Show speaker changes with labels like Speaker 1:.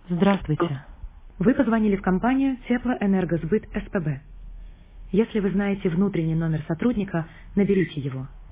Speaker 1: Здравствуйте. Вы позвонили в компанию Теплоэнергосбыт СПБ. Если вы знаете внутренний номер сотрудника, наберите его.